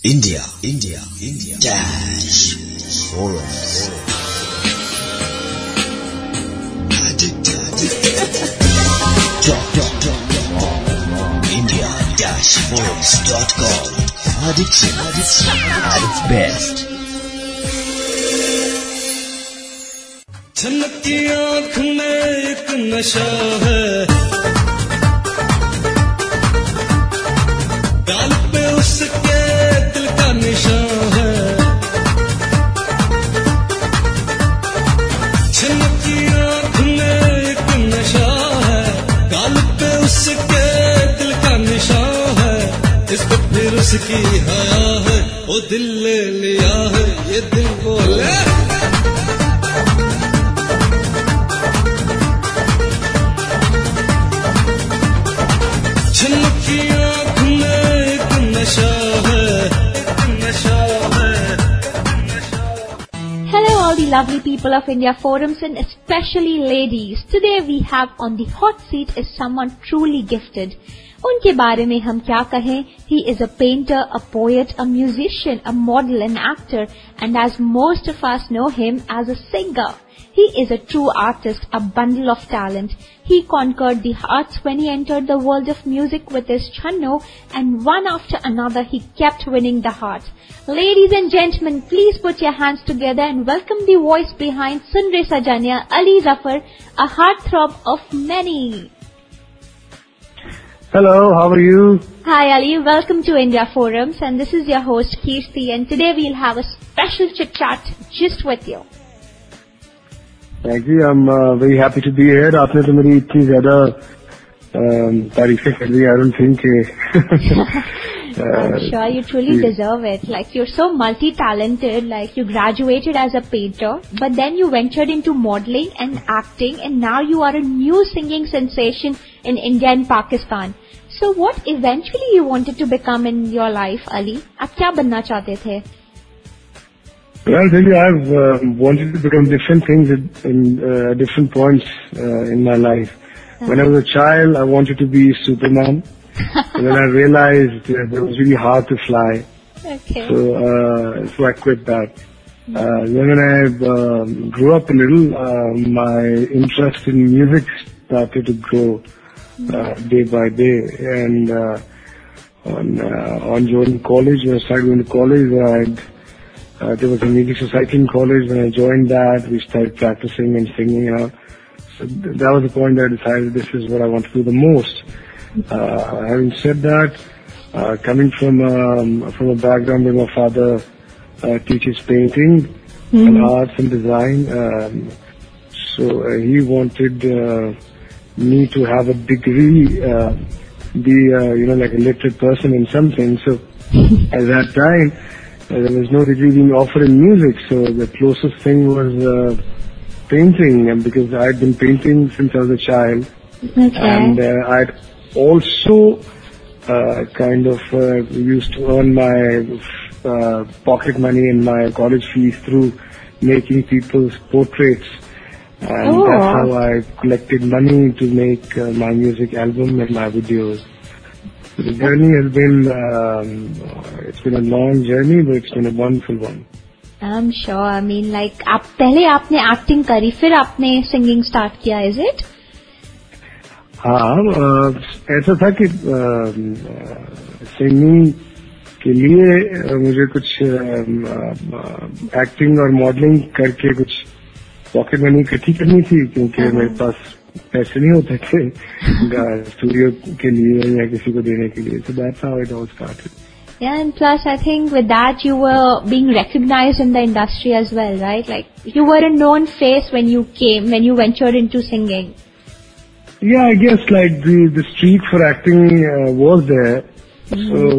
India Dash Forums. India-forums.com. Addiction at its best. छलकती आँख में एक नशा है, गाल पे उसके दिल का निशान है। छलकती आँख में एक नशा है, गाल पे उसके दिल का निशान है। इसको फिर उसकी हया है, वो दिल ले लिया है, ये दिल बोले। Hello all the lovely people of India Forums and especially ladies. Today we have on the hot seat is someone truly gifted. उनके बारे में हम क्या कहें? He is a painter, a poet, a musician, a model, an actor, and as most of us know him as a singer. He is a true artist, a bundle of talent. He conquered the hearts when he entered the world of music with his channo, and one after another he kept winning the hearts. Ladies and gentlemen, please put your hands together and welcome the voice behind Sunre Sajanya, Ali Zafar, a heartthrob of many. Hello, how are you? Hi Ali, welcome to India Forums, and this is your host Kirti, and today we'll have a special chit chat just with you. Thank you. I'm very happy to be here. आपने तो मेरी इतनी ज़्यादा तारीफ़ें कर दी. I don't think. I'm sure you truly deserve it. Like, you're so multi-talented. Like, you graduated as a painter, but then you ventured into modeling and acting, and now you are a new singing sensation in India and Pakistan. So, what eventually you wanted to become in your life, Ali? आप क्या बनना चाहते थे? Well, I'll tell you, I've wanted to become different things in different points in my life. When I was a child, I wanted to be Superman. And then I realized that it was really hard to fly. Okay. So I quit that. Then when I grew up a little, my interest in music started to grow day by day. And on joining college, when I started going to college, there was a music society in college. When I joined that, we started practicing and singing out. So that was the point that I decided this is what I want to do the most. Having said that, coming from a background where my father teaches painting and arts and design, so he wanted me to have a degree, be like a literate person in something. So at that time, there was no degree being offered in music, so the closest thing was painting, and because I had been painting since I was a child, and I'd also kind of used to earn my pocket money and my college fees through making people's portraits, and that's how I collected money to make my music album and my videos. The journey has been, it's been a long journey, but it's been a wonderful one. I'm sure. I mean, like, पहले आपने acting करी, फिर आपने singing start किया, is it? हाँ, ऐसा था कि singing के लिए मुझे कुछ acting और modeling करके कुछ pocket money इकट्ठी करनी थी, क्योंकि मेरे पास पैसे नहीं होते थे स्टूडियो के लिए या किसी को देने के लिए. So that's how it all started. Yeah, and plus I think with that you were being recognized in the industry as well, right? Like, you were a known face when you ventured into singing. Yeah, I guess like the streak for acting was there. So,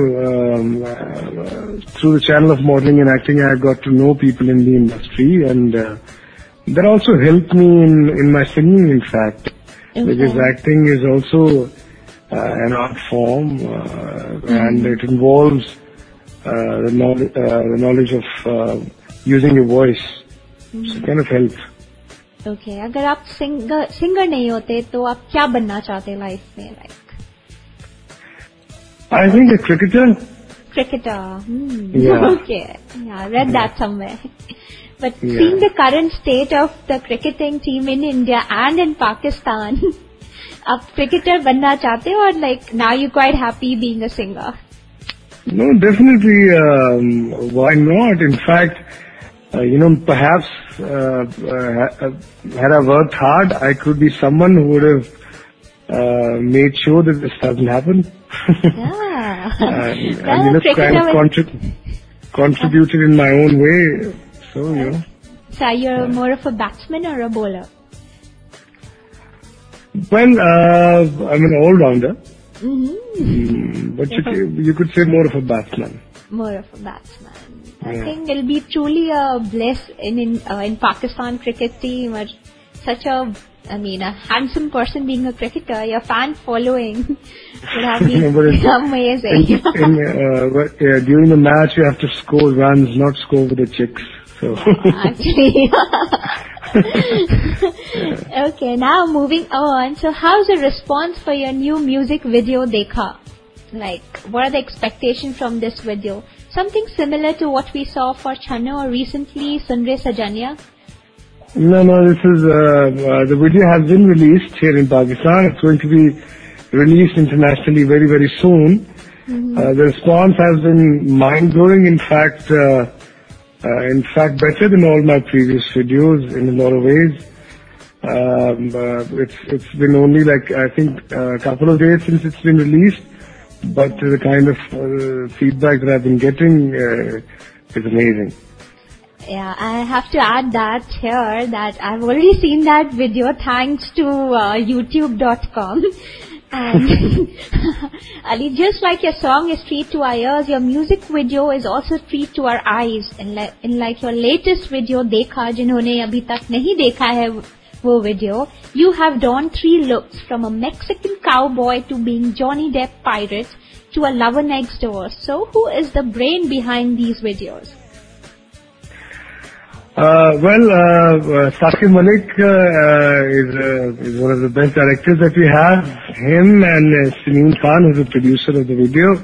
through the channel of modeling and acting, I got to know people in the industry, and that also helped me in my singing, in fact, because acting is also an art form, and it involves the knowledge of using your voice. So it kind of helps. Okay, अगर आप singer नहीं होते तो आप क्या बनना चाहते life में? Like, I think a cricketer. Cricketer. Yeah. Okay. Yeah, I read that somewhere. But seeing the current state of the cricketing team in India and in Pakistan, आप cricketer बनना चाहते हो, or like now you're quite happy being a singer? No, definitely. Why not? In fact, perhaps had I worked hard, I could be someone who would have made sure that this doesn't happen. Yeah. and kind of contributed in my own way. So, So you're more of a batsman or a bowler? Well, I'm an all-rounder. But Mm-hmm. you could say more of a batsman. More of a batsman. I think it'll be truly a bliss in Pakistan cricket team, or such a handsome person being a cricketer. Your fan following would have been amazing. During the match, you have to score runs, not score with the chicks. So actually. Okay, now moving on. So how's the response for your new music video, Dekha? Like, what are the expectations from this video? Something similar to what we saw for Channo or recently Sunre Sajanya? No, this is, the video has been released here in Pakistan. It's going to be released internationally very, very soon. The response has been mind-blowing. In fact, better than all my previous videos in a lot of ways. It's been only like, I think, a couple of days since it's been released, but the kind of feedback that I've been getting is amazing. Yeah, I have to add that here that I've already seen that video thanks to YouTube.com. And Ali, just like your song is treat to our ears, your music video is also treat to our eyes. And like your latest video, Dekha, जिन्होंने अभी तक नहीं देखा है वो video, you have donned 3 looks from a Mexican cowboy to being Johnny Depp pirates to a lover next door. So who is the brain behind these videos? Saqib Malik is one of the best directors that we have. Him and Sameem Khan, who's the producer of the video.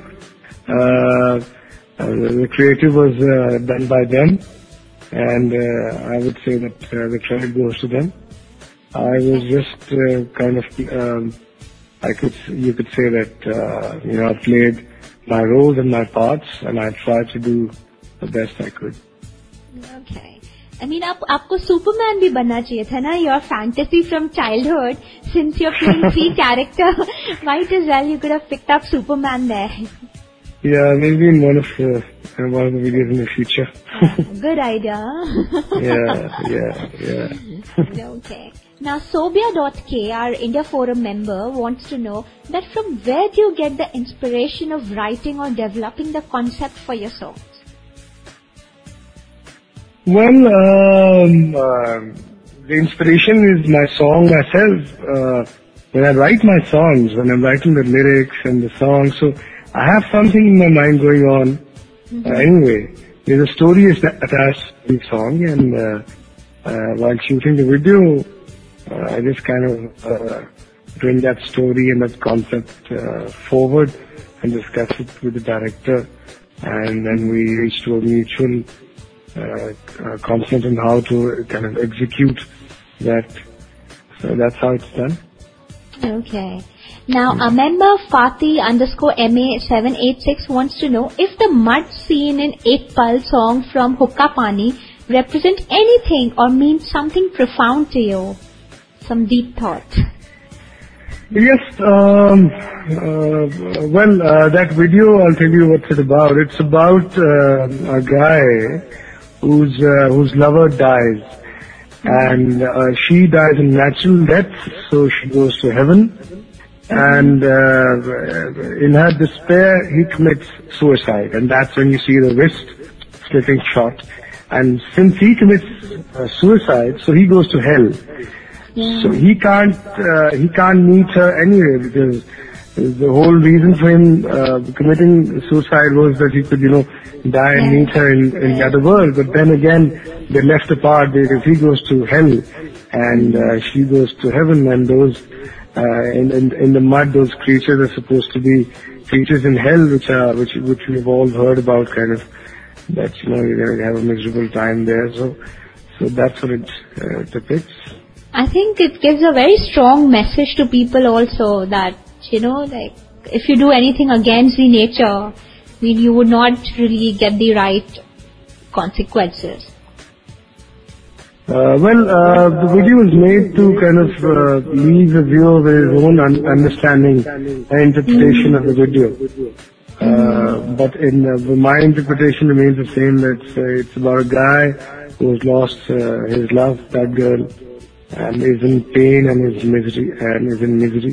The creative was done by them, and I would say that the credit goes to them. I was just you could say that I played my roles and my parts, and I tried to do the best I could. Okay. I mean, आपको Superman भी बनना चाहिए था ना? Your fantasy from childhood, since you're playing 3 characters, might as well you could have picked up Superman there. Yeah, maybe in one of the videos in the future. Good idea. Yeah. Okay. Now, Sobia.k, our India Forum member, wants to know that from where do you get the inspiration of writing or developing the concept for your songs? Well, the inspiration is my song myself. When I write my songs, when I'm writing the lyrics and the song, so I have something in my mind going on. Anyway, there's a story attached to the song, and while shooting the video, I just kind of bring that story and that concept forward and discuss it with the director, and then we reach to a mutual consent on how to kind of execute that. So that's how it's done. Okay. Now, a member Fatih_MA786 wants to know if the mud scene in Ek Pal song from Hukka Pani represent anything or means something profound to you. Some deep thought. Yes, that video, I'll tell you what's it about. It's about a guy whose lover dies, and she dies a natural death, so she goes to heaven, and in her despair he commits suicide, and that's when you see the wrist slitting shot. And since he commits suicide, so he goes to hell. So he can't meet her anyway, because the whole reason for him committing suicide was that he could, die and meet her in the other world. But then again, they left apart because he goes to hell and she goes to heaven. And those in the mud, those creatures are supposed to be features in hell, which we've all heard about, kind of, that, you know, you're gonna have a miserable time there. So that's what it depicts. I think it gives a very strong message to people also that, you know, like, if you do anything against the nature, I mean, you would not really get the right consequences. The video was made to kind of leave the viewer with his own understanding and interpretation of the video. But in my interpretation remains the same. It's about a guy who has lost his love, that girl, and is in pain and is in misery.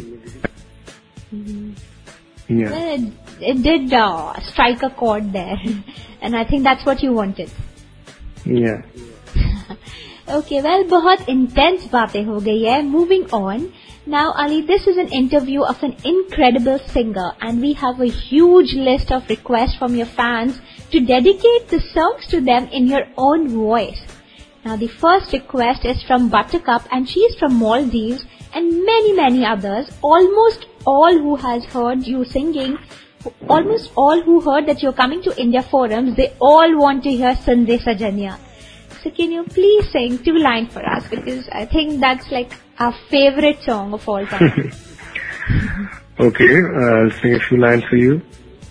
Yeah. Well, it did strike a chord there, and I think that's what you wanted. Yeah. Okay, well, बहुत intense बातें हो गई है. Moving on. Now, Ali, this is an interview of an incredible singer, and we have a huge list of requests from your fans to dedicate the songs to them in your own voice. Now, the first request is from Buttercup, and she is from Maldives, and many others. Almost all who has heard you singing, almost all who heard that you're coming to India Forums, they all want to hear Sunde Sajaniya. So can you please sing 2 lines for us, because I think that's like our favorite song of all time. Okay, I'll sing a few lines for you.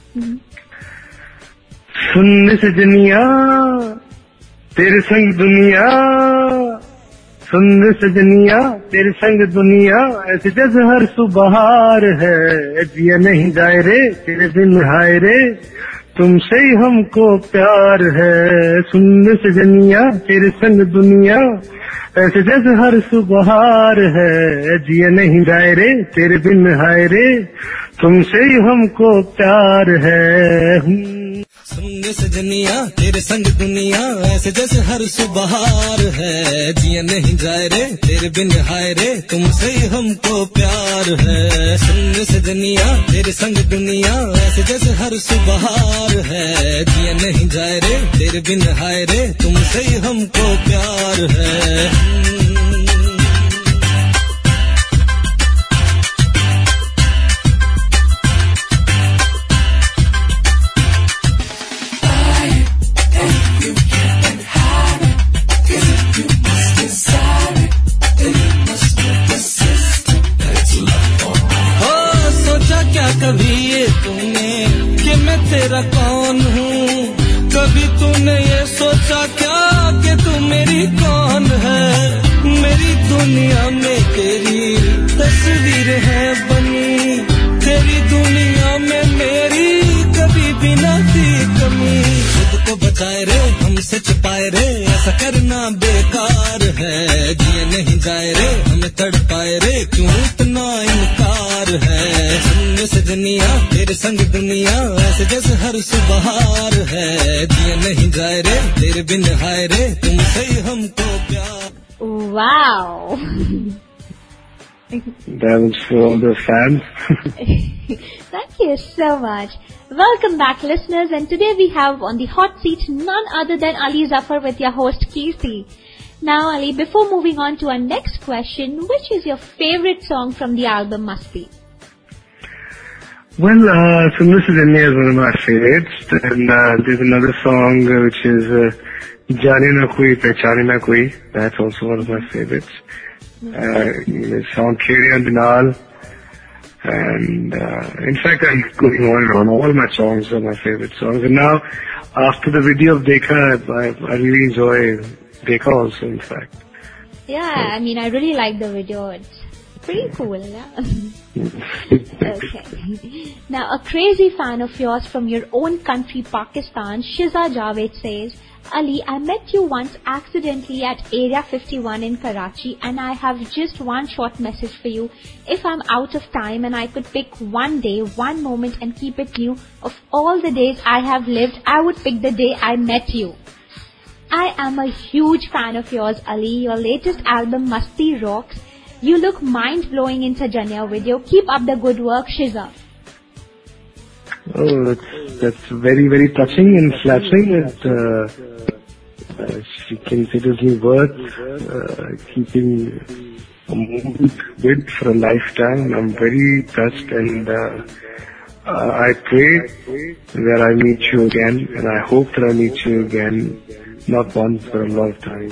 Sunde Sajaniya, tere sang duniya, sunde sajaniya, tere sang duniya, aise jaise har subahar hai, jiya nahi jaye re, tere din haay re, तुमसे ही हमको प्यार है. सुन सजनिया तेरे संग दुनिया, ऐसे जैसे हर सुबहार है, जिया नहीं जाए रे, तेरे बिन हाय रे, तुमसे ही हमको प्यार है. सुन सजनिया तेरे संग दुनिया, ऐसे जैसे हर सुबहार है, जिया नहीं जाए रे, तेरे बिन हाय रे, तुमसे ही हमको प्यार है. सुन सजनिया तेरे संग दुनिया, ऐसे जैसे हर सुबहार है, जिया नहीं जाए रे, तेरे बिन हाय रे, तुमसे ही हमको प्यार है. कभी ये तूने कि मैं तेरा कौन हूँ, कभी तूने ये सोचा क्या कि तू मेरी कौन है. मेरी दुनिया में तेरी तस्वीर है बनी, तेरी दुनिया में मेरी कभी भी न थी कमी. खुद को बचाए रे, हमसे छुपाए रे, ऐसा करना बेकार है. जिए नहीं जाए रे, हमें तड़पाए रे, क्यों इतना इनकार है. सुन सजनिया तेरे संग दुनिया, ऐसे जैसे हर सुबहार है, जिए नहीं जाए रे, तेरे बिन हाय रे, तुमसे ही हमको प्यार. Wow. That was for all the fans. Thank you so much. Welcome back, listeners, and today we have on the hot seat none other than Ali Zafar with your host Kirti. Now, Ali, before moving on to our next question, which is your favorite song from the album Must Be? Well, Sunde Sajaniya is one of my favorites, and there's another song which is Jaane Na Koi Pehchane Na Koi. That's also one of my favorites. The song Kheriyan Dinal, and in fact I'm going on and on. All my songs are my favorite songs. And now, after the video of Dekha, I really enjoy Dekha also, in fact. Yeah, I mean, I really like the video. It's pretty cool, yeah. Okay. Now, a crazy fan of yours from your own country, Pakistan, Shiza Javed says, Ali, I met you once accidentally at Area 51 in Karachi, and I have just one short message for you. If I'm out of time and I could pick one day, one moment and keep it new, of all the days I have lived, I would pick the day I met you. I am a huge fan of yours, Ali. Your latest album, Masti Rocks. You look mind-blowing in Sajaniya video. Keep up the good work, Shiza. Oh, that's very, very touching and flattering. She considers me worth keeping a moment with for a lifetime. I'm very touched, and I pray that I meet you again, and I hope that I meet you again, not once, but a lot of times.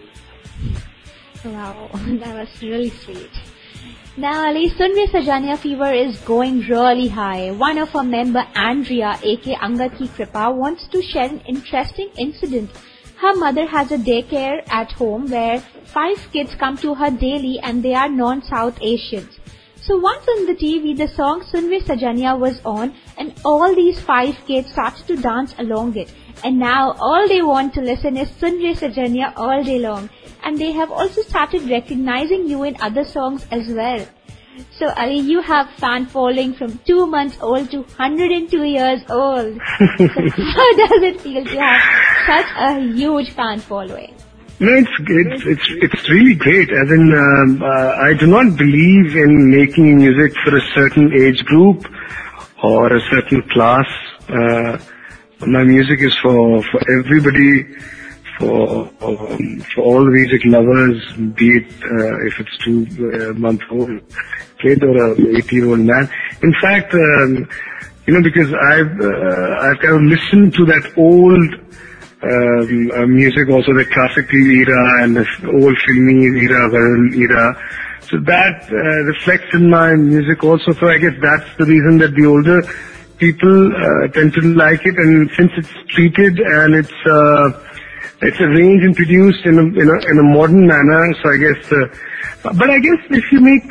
Wow, that was really sweet. Now, Ali, Sunve Sajania fever is going really high. One of our member, Andrea, aka Angad Ki Kripa, wants to share an interesting incident. Her mother has a daycare at home where 5 kids come to her daily and they are non-South Asians. So once on the TV, the song Sunve Sajania was on and all these 5 kids started to dance along it. And now all they want to listen is Sunve Sajania all day long. And they have also started recognizing you in other songs as well. So Ali, you have fan following from 2 months old to 102 years old. So how does it feel to have such a huge fan following? No, it's really great. As in, I do not believe in making music for a certain age group or a certain class. My music is for everybody, for all the music lovers, be it if it's 2-month-old kid or a 80-year-old man. In fact, because I've kind of listened to that old music, also the classical era and the old filmy era, viral era. So that reflects in my music also. So I guess that's the reason that the older people tend to like it. And since it's treated and it's arranged and produced in a modern manner, so I guess. But I guess if you make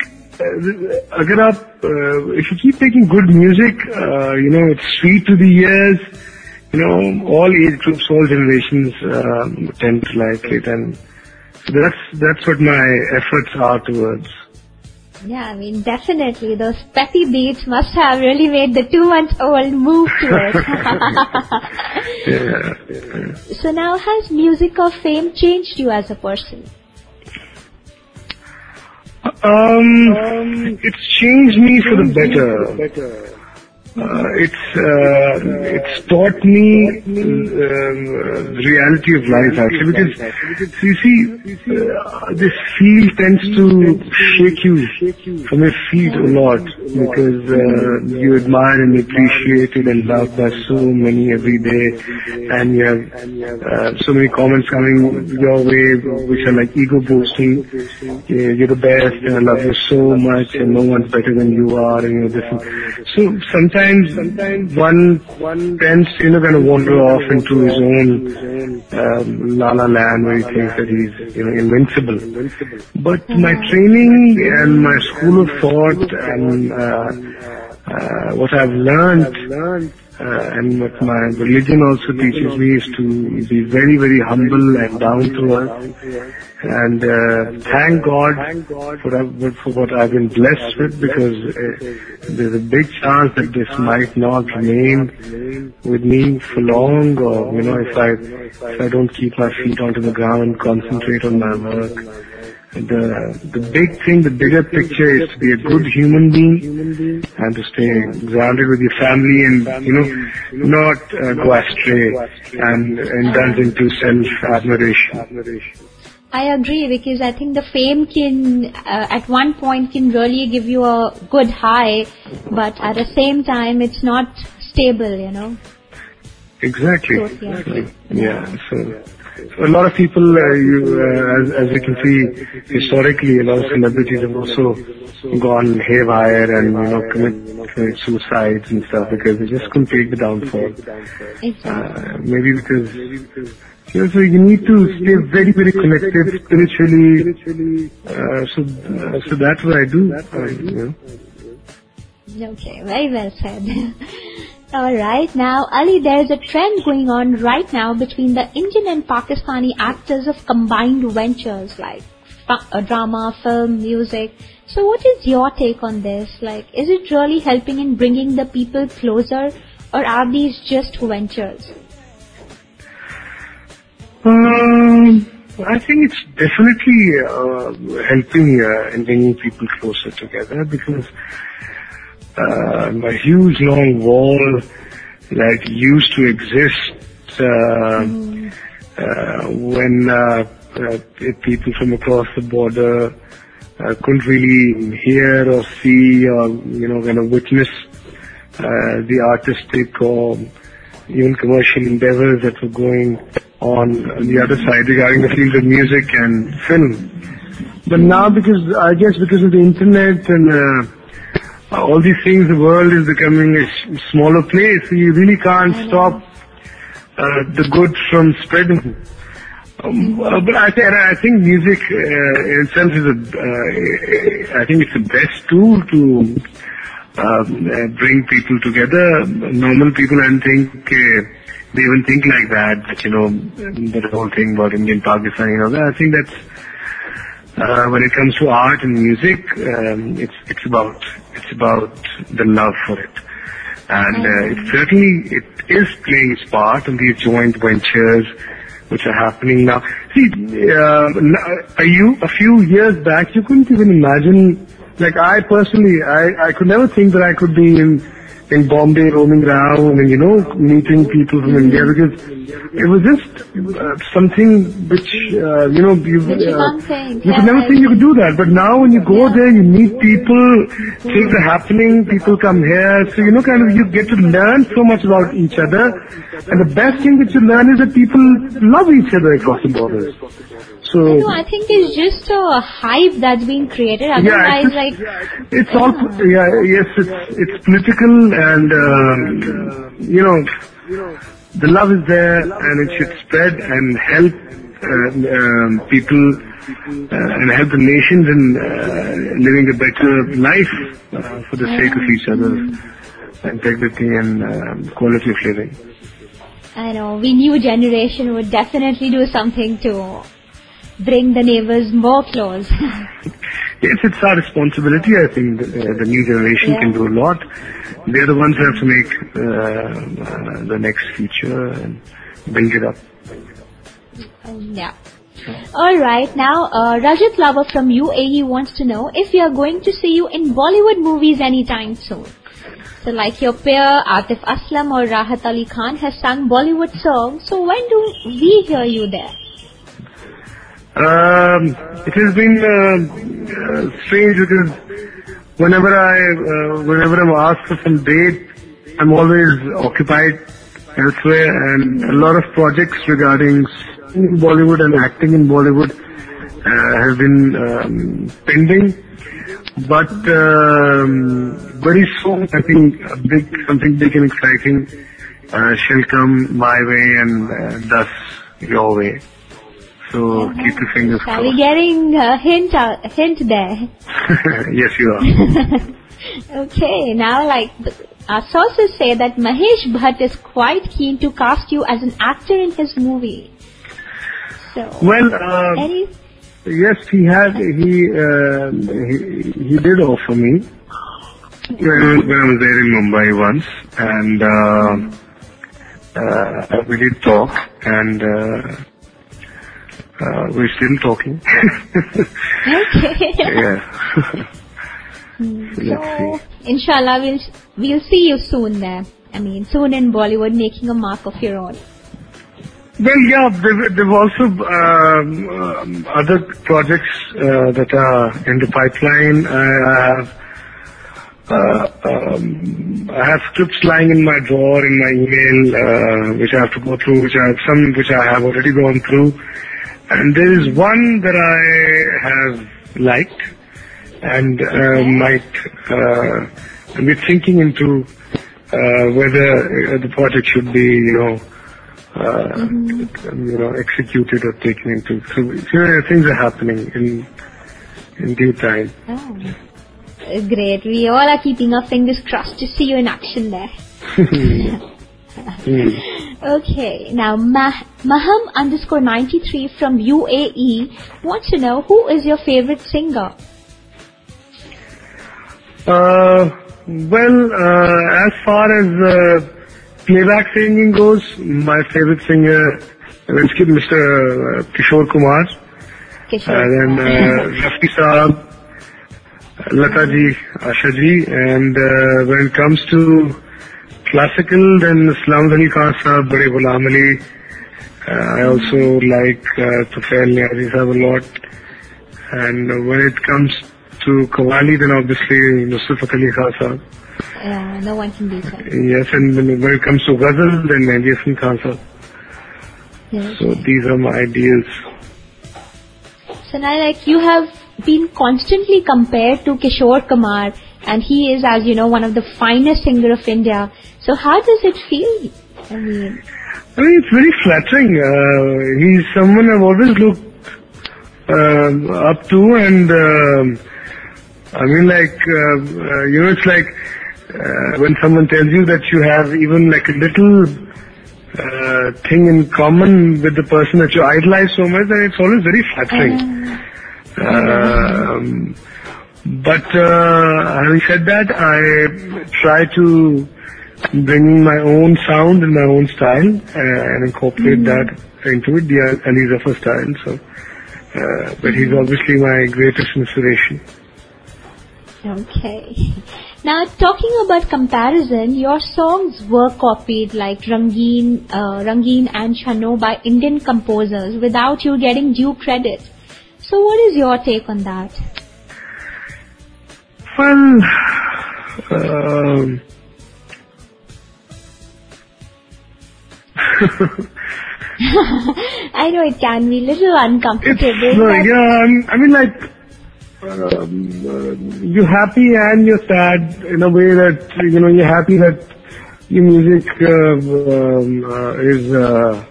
if you keep making good music, it's sweet to the ears. All age groups, all generations tend to like it, and so that's what my efforts are towards. Yeah, I mean, definitely those peppy beats must have really made the 2-month-old move to it. Yeah. So now, has music or fame changed you as a person? It's changed me for the better. It's taught me the reality of life, actually, because you see, this field tends to shake you from your feet a lot, because you admire and appreciated and loved by so many every day, and you have so many comments coming your way which are like ego boosting. You're the best, and I love you so much, and no one's better than you are, and this. So sometimes one tends to kind of wander off into his own la la land where he thinks that he's invincible. But my training and my school of thought and what I've learned and what my religion also teaches me is to be very, very humble and down to earth. And thank God for what I've been blessed with, because there's a big chance that this might not remain with me for long, or if I don't keep my feet onto the ground and concentrate on my work. The big thing, the bigger picture is to be a good human being and to stay grounded with your family and not go astray and indulge into self-admiration. I agree, because I think the fame can, at one point, can really give you a good high, but at the same time, it's not stable, Exactly. Totally. Yeah. So a lot of people, as you can see, historically, a lot of celebrities have also gone haywire and commit suicides and stuff because they just couldn't take the downfall. Exactly. Maybe because. So you need to stay very, very connected spiritually. So that's what I do. Okay, very well said. Alright, now Ali, there's a trend going on right now between the Indian and Pakistani actors of combined ventures like drama, film, music. So what is your take on this? Is it really helping in bringing the people closer, or are these just ventures? I think it's definitely helping in bringing people closer together, because a huge long wall that used to exist when people from across the border couldn't really hear or see or kind of witness the artistic or even commercial endeavors that were going on the other side regarding the field of music and film. But now, because of the internet and all these things, the world is becoming a smaller place. So you really can't stop the good from spreading. But I think music in itself is I think it's the best tool to bring people together. Normal people, I think, they even think like that, that whole thing about Indian Pakistan, I think that's, when it comes to art and music, it's about the love for it. And it is playing its part in these joint ventures which are happening now. See, a few years back, you couldn't even imagine, like I personally, I could never think that I could be in Bombay roaming around and, meeting people from India, because it was just something which, you could never think you could do that. But now when you go there, you meet people, things are happening, people come here, so, you get to learn so much about each other. And the best thing that you learn is that people love each other across the borders. So I think it's just a hype that's being created. Otherwise, it's political, and the love is there, and it should spread and help people and help the nations in living a better life for the sake of each other's integrity and quality of living. I know, we new generation would definitely do something to bring the neighbors more close. Yes, it's our responsibility. I think the new generation can do a lot. They're the ones who have to make the next future and build it up. Yeah. Alright, now Rajat Lava from UAE wants to know if we are going to see you in Bollywood movies anytime soon. So like your peer Atif Aslam or Rahat Ali Khan has sung Bollywood songs, so when do we hear you there? It has been strange, because whenever I'm asked for some date, I'm always occupied elsewhere, and a lot of projects regarding Bollywood and acting in Bollywood have been pending. But very soon, I think something big and exciting shall come my way, and thus your way. So keep your fingers crossed. Are we getting a hint there? Yes, you are. Okay, now our sources say that Mahesh Bhatt is quite keen to cast you as an actor in his movie. So, yes, he did offer me when I was there in Mumbai once, and we did talk, and we're still talking. Okay. Yeah. So, inshallah, we'll see you soon there. I mean, soon in Bollywood, making a mark of your own. Well, yeah, there've also other projects that are in the pipeline. I have scripts lying in my drawer in my email, which I have to go through, which I have already gone through. And there is one that I have liked, and I'm thinking into whether the project should be, executed or taken into. So things are happening in due time. Oh, great! We all are keeping our fingers crossed to see you in action there. Okay, now Maham_93 from UAE wants to know, who is your favorite singer? As far as playback singing goes, my favorite singer is Mr. Kishore Kumar, then Rafi Saab, Lata ji, Asha ji, and when it comes to classical, then Salamat Ali Khan Saab, Bade Ghulam Ali. I also like Tufail Niazi Saab a lot. And when it comes to Qawwali, then obviously Nusrat Ali Khan Saab. Yeah, no one can beat her. Yes, and when it comes to ghazal, then Mehndi Hasan Khan sir. Yes. So these are my ideals. So now, like, you have been constantly compared to Kishore Kumar, and he is, as you know, one of the finest singer of India. So how does it feel? I mean, it's very flattering. He's someone I've always looked up to, and I mean, like, it's like when someone tells you that you have even like a little thing in common with the person that you idolize so much, then it's always very flattering. But having said that, I try to bring in my own sound and my own style and incorporate that into it, the Ali Zafar style. So, but he's obviously my greatest inspiration. okay. Now, talking about comparison, your songs were copied like Rangeen and Chano by Indian composers without you getting due credit. So what is your take on that? Well, I know it can be a little uncomfortable. I mean, like, you're happy and you're sad in a way that, you're happy that your music is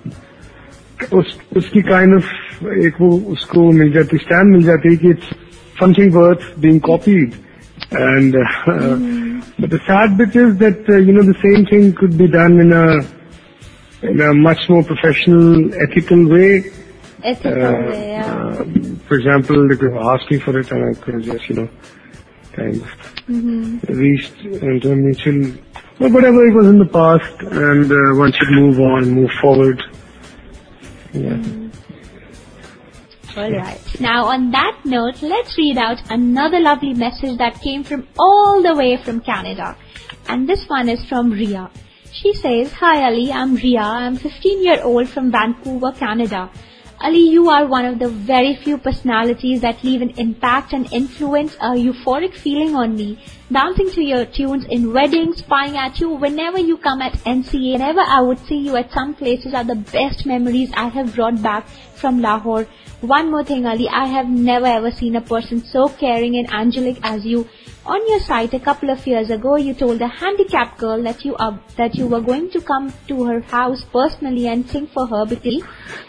उसकी kind of एक वो उसको मिल जाती stand मिल जाती कि it's something worth being copied, and but the sad bit is that the same thing could be done in a much more professional, ethical way. For example, they could have asked me for it and I could have just, kind of reached into a mutual, but whatever, it was in the past, and one should move on, move forward. Yeah. Alright. Now on that note, let's read out another lovely message that came from all the way from Canada. And this one is from Ria. She says, "Hi Ali, I'm Ria. I'm 15-year-old from Vancouver, Canada. Ali, you are one of the very few personalities that leave an impact and influence a euphoric feeling on me. Dancing to your tunes in weddings, spying at you whenever you come at NCA, whenever I would see you at some places are the best memories I have brought back from Lahore. One more thing, Ali, I have never ever seen a person so caring and angelic as you. On your site a couple of years ago, you told a handicapped girl that you were going to come to her house personally and sing for her because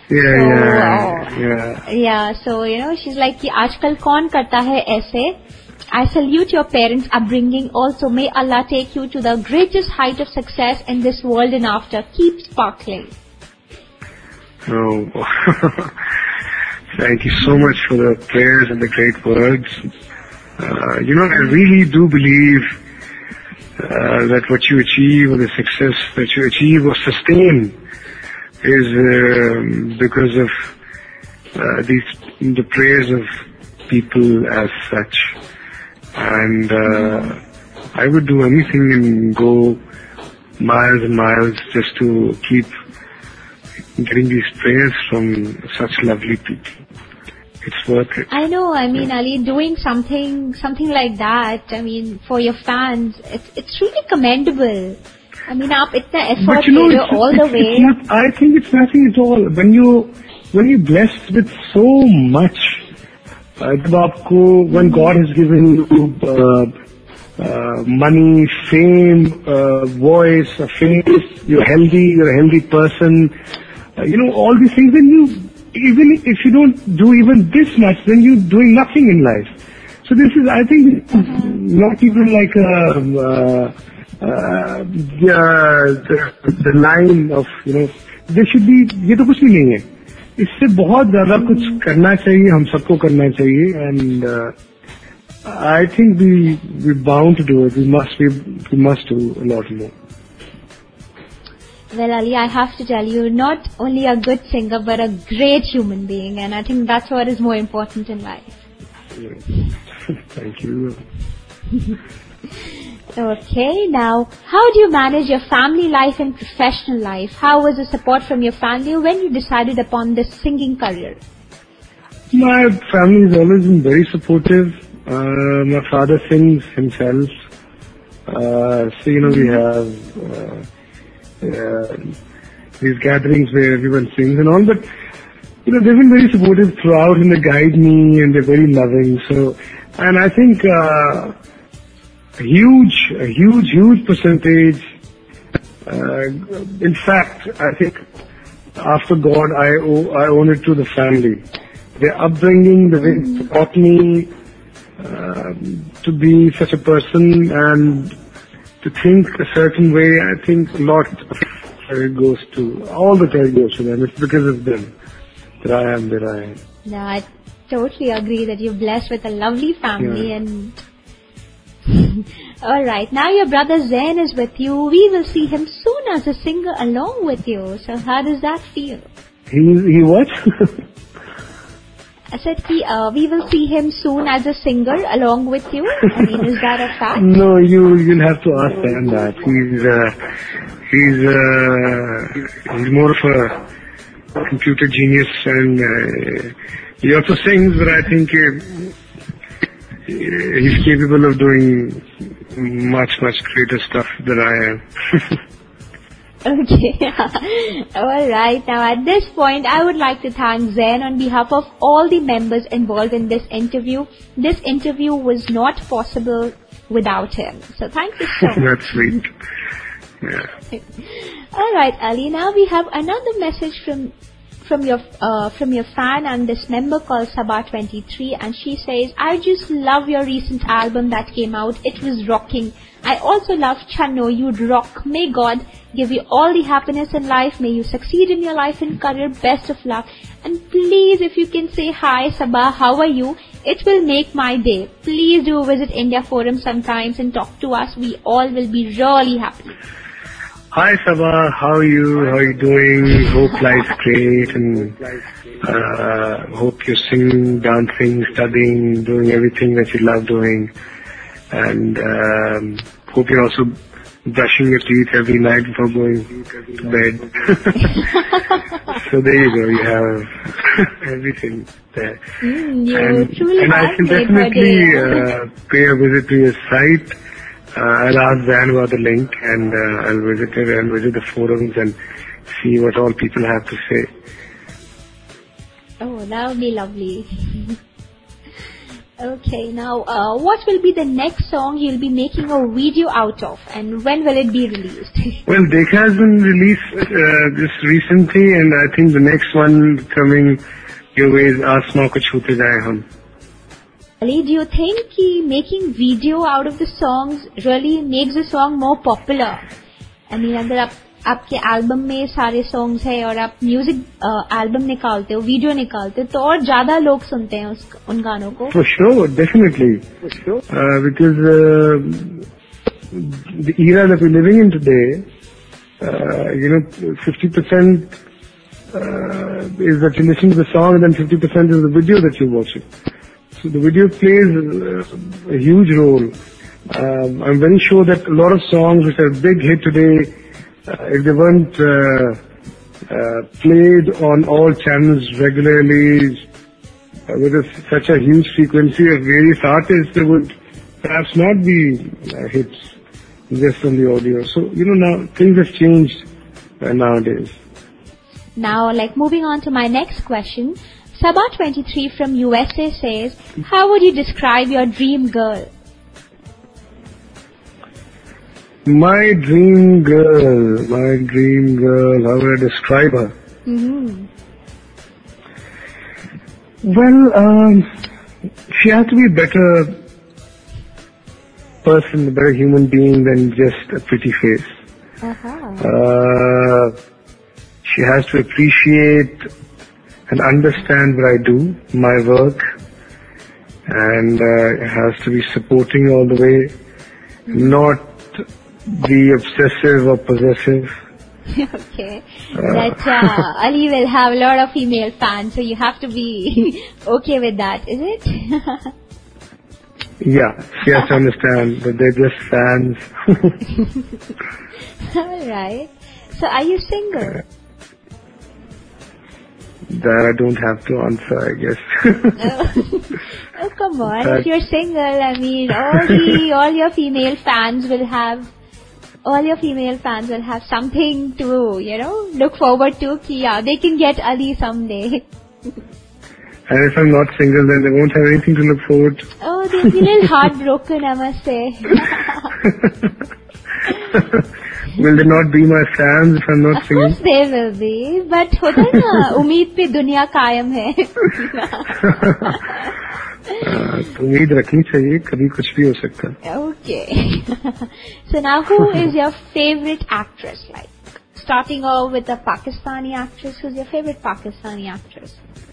so she's like कि आजकल कौन करता है ऐसे. I salute your parents' upbringing. Also, may Allah take you to the greatest height of success in this world and after. Keep sparkling." Oh, thank you so much for the prayers and the great words. I really do believe that what you achieve or the success that you achieve or sustain is because of the prayers of people as such. And I would do anything and go miles and miles just to keep getting these prayers from such lovely people. It's worth it. I know. I mean, Ali, doing something like that, I mean, for your fans, it's really commendable. I mean, आप इतना effort did all the way. I think it's nothing at all. When you're blessed with so much, when God has given you money, fame, voice, a face, you're a healthy person, all these things, then even if you don't do even this much, then you're doing nothing in life. So this is, I think, not even like the line of, there should be, ये तो कुछ भी नहीं है. इससे बहुत ज़्यादा कुछ करना चाहिए, हम सबको करना चाहिए, and I think we're bound to do it. We must do a lot more. Well, Ali, I have to tell you, not only a good singer, but a great human being, and I think that's what is more important in life. Thank you. Okay, now, how do you manage your family life and professional life? How was the support from your family when you decided upon this singing career? My family has always been very supportive. My father sings himself. So, we have these gatherings where everyone sings and all, but, they've been very supportive throughout and they guide me and they're very loving. So, and I think a huge percentage, in fact, I think after God, I own it to the family. Their upbringing, the way they taught me to be such a person and to think a certain way, I think a lot of credit goes to, all the credit goes to them. It's because of them that I am where I am. No, I totally agree that you're blessed with a lovely family and... Alright, now your brother Zain is with you. We will see him soon as a singer along with you. So how does that feel? He what? I said we will see him soon as a singer along with you. I mean, is that a fact? No, you'll have to ask Zain that. He's more of a computer genius and he also sings, but I think he's capable of doing much greater stuff than I am. Okay. Alright, now at this point I would like to thank Zain on behalf of all the members involved in this interview. This interview was not possible without him. So thank you so much. That's sweet. Yeah. Alright, Ali, now we have another message from your fan and this member called Sabah23, and she says, I just love your recent album that came out. It was rocking. I also love Channo. You'd rock. May God give you all the happiness in life. May you succeed in your life and career. Best of luck. And please, if you can say hi, Sabah, how are you? It will make my day. Please do visit India Forum sometimes and talk to us. We all will be really happy. Hi Sabah, how are you? How are you doing? Hope life's great and hope you're singing, dancing, studying, doing everything that you love doing. And hope you're also brushing your teeth every night before going to bed. So there you go, you have everything there. And I can definitely pay a visit to your site. I'll ask Zain about the link and I'll visit it and visit the forums and see what all people have to say. Oh, that would be lovely. Okay, now what will be the next song you'll be making a video out of and when will it be released? Well, Dekha has been released just recently and I think the next one coming your way is Aasmaan Ko Chhote Jaye Hum. Ali, do you think making video out of the songs really makes the song more popular? I mean, अगर आपके album में सारे songs है और आप music album निकालते हो, video निकालते हो, तो और ज्यादा लोग सुनते हैं उन गानों को? For sure, definitely. Because the era that we're living in today, 50% is that you listen to the song and then 50% is the video that you're watching. So the video plays a huge role. I'm very sure that a lot of songs which are a big hit today, if they weren't played on all channels regularly, with such a huge frequency of various artists, they would perhaps not be hits just on the audio. So, now things have changed nowadays. Now, moving on to my next question, Sabah23 from USA says, how would you describe your dream girl? My dream girl, how would I describe her? Mm-hmm. Well, she has to be a better person, a better human being than just a pretty face. Uh-huh. She has to appreciate and understand what I do, my work, and has to be supporting all the way, not be obsessive or possessive. Okay. Ali will have a lot of female fans, so you have to be okay with that, is it? Yeah, she has to understand that they're just fans. Alright. So are you single? that I don't have to answer, I guess. Oh, come on. If you're single, I mean, all your female fans will have something to, look forward to. Yeah, they can get Ali someday. And if I'm not single, then they won't have anything to look forward to. Oh, they'll be a little heartbroken, I must say. Will they not be my fans if I'm not Of single? course they will be, but होता है ना, उम्मीद पे दुनिया कायम है. तो उम्मीद रखनी चाहिए, कभी कुछ भी हो सकता है. Okay. So now, who is your favorite actress? Like, starting off with a Pakistani actress. Who's your favorite Pakistani actress?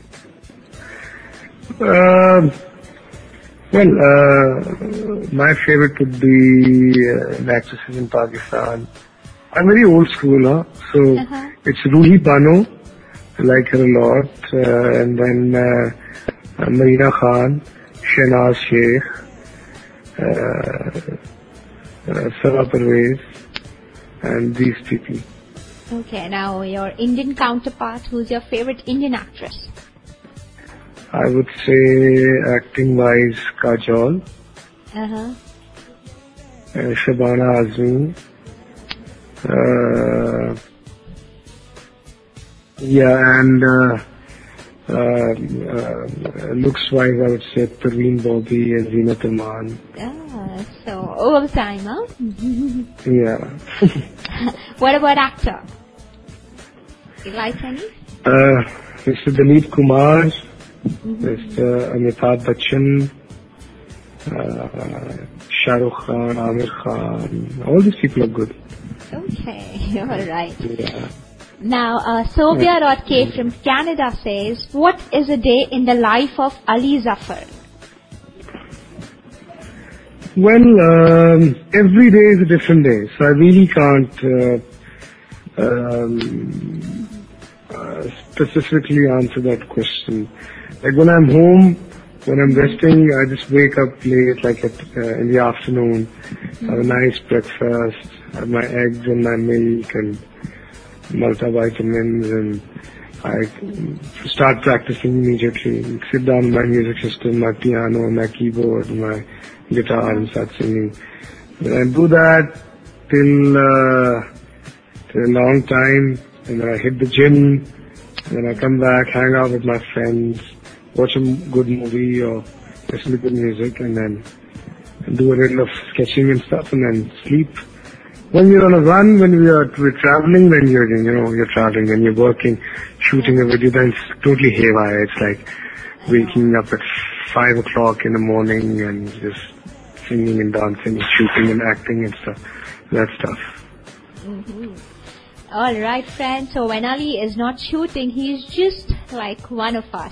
My favorite would be an actress in Pakistan. I'm very old school, so it's Ruhi Bano. I like her a lot. And then Marina Khan, Shehnaz Sheikh, Sara Parvez, and these people. Okay, now your Indian counterpart. Who's your favorite Indian actress? I would say acting-wise, Kajol, Shabana Azmi, and looks-wise, I would say Parveen Bobby and Zinat Aman. So all time, huh? Yeah. What about actor? You like any? Mr. Dilip Kumar, Mr. Amitabh Bachchan, Shah Rukh Khan, Amir Khan, all these people are good. Okay, all right. Yeah. Now, Sobia Rodke from Canada says, what is a day in the life of Ali Zafar? Well, every day is a different day, so I really can't specifically answer that question. Like when I'm home, when I'm resting, I just wake up late, like in the afternoon, have a nice breakfast, have my eggs and my milk and multivitamins, and I start practicing immediately. Sit down with my music system, my piano, my keyboard, my guitar, and start singing. And I do that till a long time, and then I hit the gym, and then I come back, hang out with my friends, watch a good movie or listen to good music, and then do a little of sketching and stuff, and then sleep. When you're on a run, when we're traveling, then you're traveling and you're working, shooting a video, then it's totally haywire. It's like waking up at 5 o'clock in the morning and just singing and dancing, shooting and acting and stuff. That stuff. All right, friends. So when Ali is not shooting, he's just like one of us.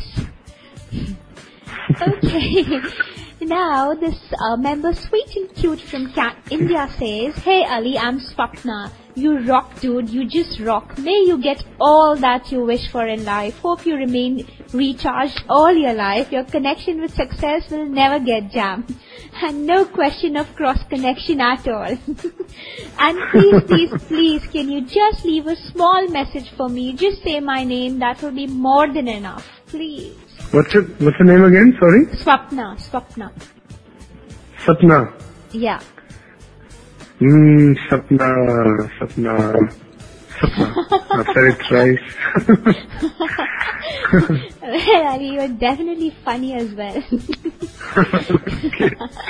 Okay. Now, this member Sweet and Cute from India says, hey Ali, I'm Swapna. You rock, dude. You just rock. May you get all that you wish for in life. Hope you remain recharged all your life. Your connection with success will never get jammed. And no question of cross-connection at all. And please, can you just leave a small message for me? Just say my name. That will be more than enough. Please. What's the name again? Sorry? Swapna. Sapna. Yeah. Sapna. I said it twice. Well, Ali, you're definitely funny as well. Okay.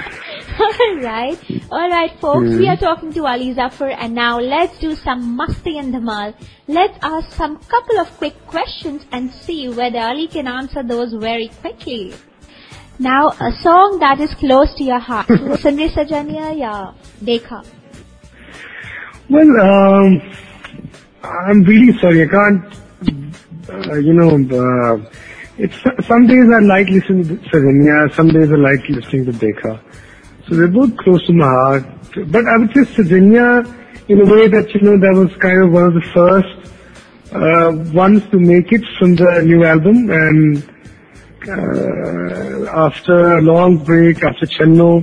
All right, folks. We are talking to Ali Zafar, and now let's do some Masti and Dhamal. Let's ask some couple of quick questions and see whether Ali can answer those very quickly. Now, a song that is close to your heart. Sunne Sajaniya ya Dekha? Well, I'm really sorry. I can't, it's some days I like listening to Sajaniya, some days I like listening to Dekha. So they're both close to my heart. But I would say Sajaniya, in a way that, that was kind of one of the first ones to make it from the new album. And after a long break, after Chenno,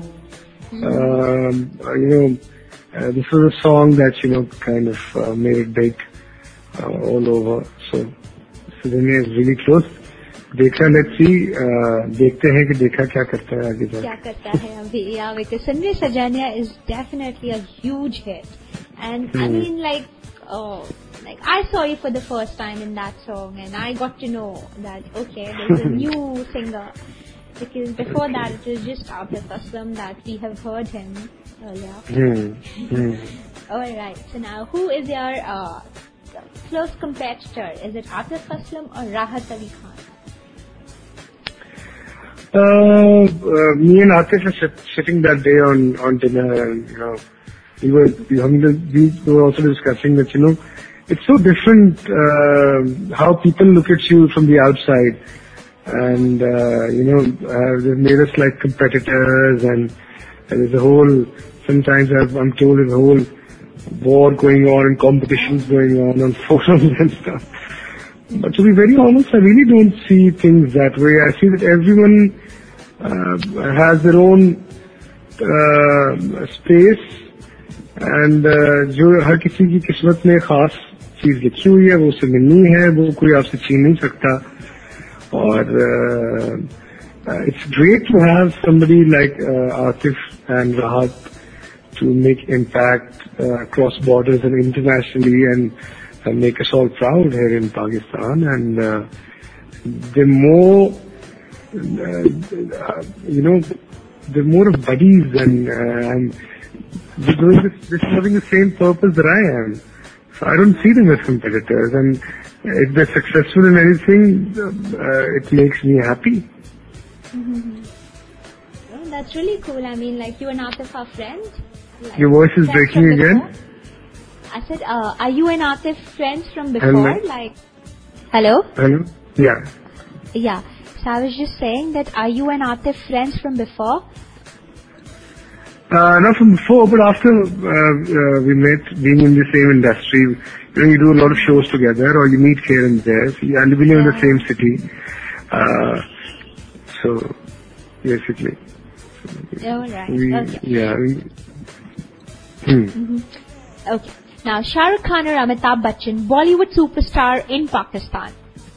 this was a song that, kind of made it big all over. So Sudhanya is really close. देखा, let's see. देखते हैं कि देखा क्या करता है आगे जाके. क्या करता है अभी? Yeah, because Sunray Sajanya is definitely a huge hit, and I mean like I saw you for the first time in that song, and I got to know that okay, there's a new singer. Because before that, it was just Atif Aslam that we have heard him earlier. All right. So now, who is your close competitor? Is it Atif Aslam or Rahat Ali Khan? Me and Atif were sitting that day on dinner, and we were also discussing that it's so different how people look at you from the outside, and they've made us like competitors, and there's a whole, sometimes I'm told there's a whole war going on and competitions going on forums and stuff. But to be very honest, I really don't see things that way. I see that everyone has their own space, and जो हर किसी की किस्मत में खास चीज लिखी हुई है वो उसे मिलनी है, वो कोई आपसे छीन नहीं सकता. और it's great to have somebody like Atif and Rahat to make impact across borders and internationally, and make us all proud here in Pakistan. And they're more, they're more of buddies, and they're doing this having the same purpose that I am. So I don't see them as competitors, and if they're successful in anything, it makes me happy. Mm-hmm. Oh, that's really cool. I mean, like, you and Atif are friends? Like, your voice is breaking again. I said, are you and Atif friends from before? Hello? Like, hello? Hello? Yeah. Yeah. So I was just saying that, are you and Atif friends from before? Not from before, but after we met, being in the same industry, you do a lot of shows together, or you meet here and there, and we live in the same city. So, basically. Oh, right. Okay. Yeah. Mm-hmm. Okay. Now, Shah Rukh Khan or Amitabh Bachchan, Bollywood superstar in Pakistan?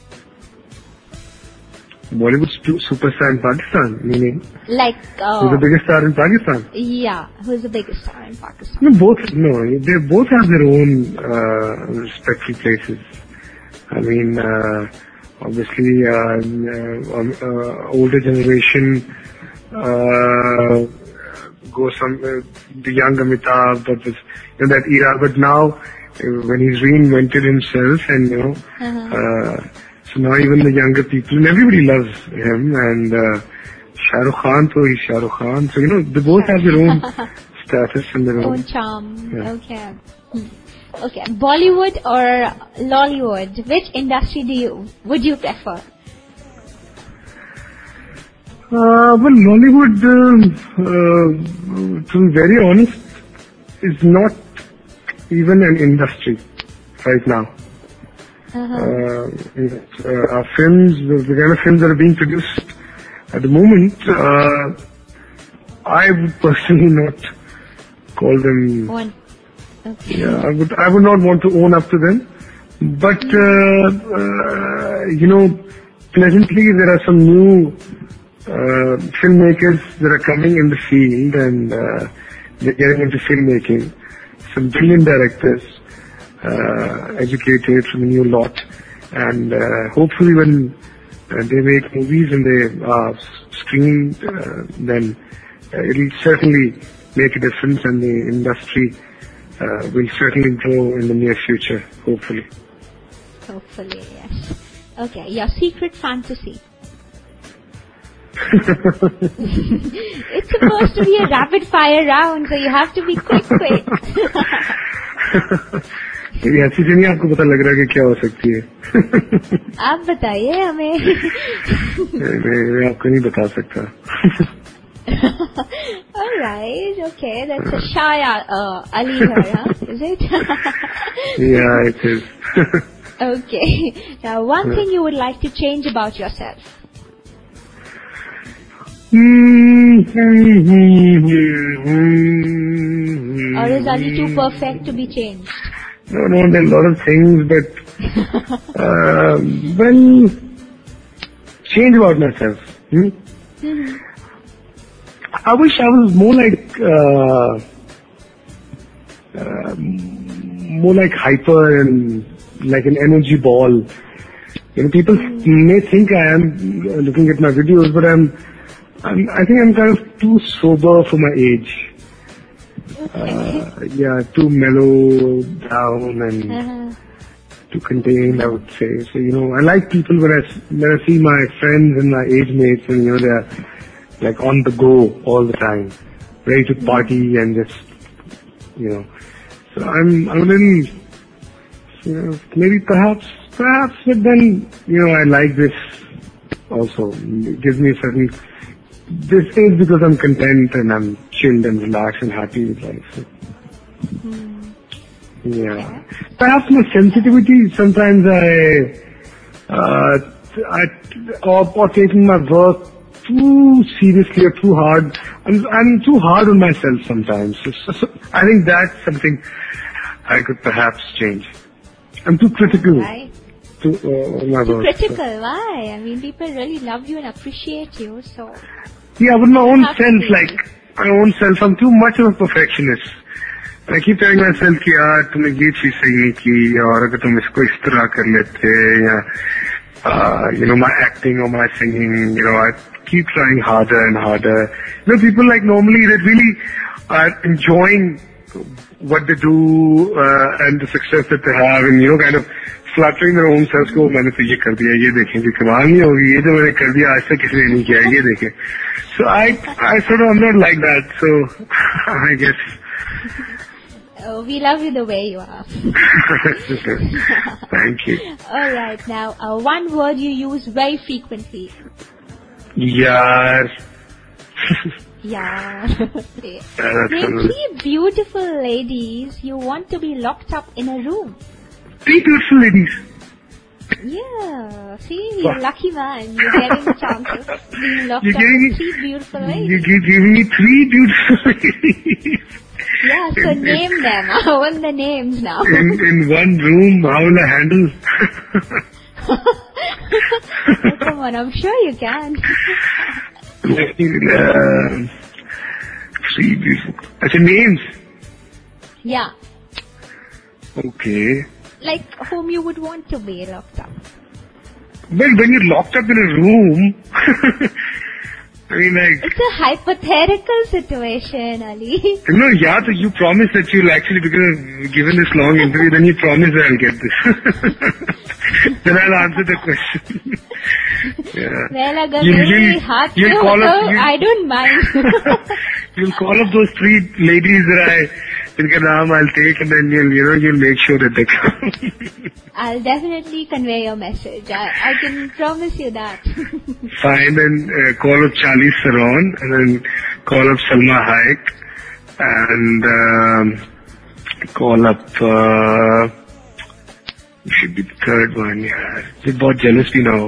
Bollywood superstar in Pakistan, meaning? Like, who's the biggest star in Pakistan? Yeah, who's the biggest star in Pakistan? They both have their own respectful places. I mean, obviously, older generation goes the young Amitabh, that was that era. But now, when he's reinvented himself, and so now even the younger people, and everybody loves him. And Shah Rukh Khan, so he's Shah Rukh Khan. So they both have their own status and their own charm. Yeah. Okay. Okay. Bollywood or Lollywood? Which industry would you prefer? Well, Lollywood, to be very honest, is not even an industry right now. Our films, the kind of films that are being produced at the moment, I would personally not call them. Okay. Yeah, I would not want to own up to them. But pleasantly there are some new filmmakers that are coming in the field, and they're getting into filmmaking. Some brilliant directors, educated from a new lot, and hopefully when they make movies and they are screened, then it'll certainly make a difference, and the industry will certainly grow in the near future, hopefully. Hopefully, yes. Okay, your secret fantasy. It's supposed to be a rapid fire round, so you have to be quick. ऐसी से नहीं आपको पता लग रहा है कि क्या हो सकती है? आप बताइए हमें. मैं आपको नहीं बता सकता. All right, okay, that's a shy Ali here, huh? Is it? Yeah, it is. Okay. Now, one thing you would like to change about yourself? Or is Ali too perfect to be changed? No, there are a lot of things, but well, change about myself. I wish I was more like hyper and like an energy ball. People may think I am looking at my videos, but I think I'm kind of too sober for my age. Too mellow down and too contained, I would say. So, I like people when I see my friends and my age mates and, they're like on the go all the time, ready to party and just, So I'm a little, maybe perhaps, but then, I like this also. It gives me a certain, this is because I'm content and I'm chilled and relaxed and happy with life. So. Yeah. Perhaps my sensitivity, sometimes or taking my work too seriously or too hard. I'm too hard on myself sometimes. So I think that's something I could perhaps change. I'm too critical. Right. My Too work. critical, why? I mean, people really love you and appreciate you, so... Yeah, but my own Have to self, I'm too much of a perfectionist. I keep telling myself कि यार तुमने ये चीज सही नहीं की और अगर तुम इसको इस तरह कर लेते या my acting or my singing, I keep trying harder and harder. People like normally that really are enjoying what they do and the success that they have and kind of flattering their own selves को मैंने तो ये कर दिया ये देखें कि कमाल नहीं होगी ये जो मैंने कर दिया आज तक किसी ने नहीं किया ये देखें. So I sort of am not like that, so I guess. Oh, we love you the way you are. Thank you. All right, now one word you use very frequently. Yaar. Yeah. That's Name 3 beautiful ladies you want to be locked up in a room. 3 beautiful ladies. Yeah, see, you're a lucky man. You're getting the chances of being locked You're up giving with 3 beautiful ladies. You're giving me 3 beautiful ladies. Yeah, so name them. I want the names now. In one room, how will I handle? Oh, come on, I'm sure you can. 3 beautiful. Achha, names? Yeah, Okay. like whom you would want to be locked up. Well, when you're locked up in a room, I mean, like, It's a hypothetical situation, Ali. no, yeah, so you promise that you'll actually, because I've given this long interview, then you promise that I'll get this. Then I'll answer the question. Yeah. Well, agar You'll- मेरे you'll- हाथ you'll में call हो up- तो you- I don't mind. You'll call up those 3 ladies that इनका नाम I'll take and then you'll make sure that they come. I'll definitely convey your message. I can promise you that. Fine, then call up Charlie Theron and then call up Salma Hayek and call up should be the 3rd one, yeah. They bought jealousy now.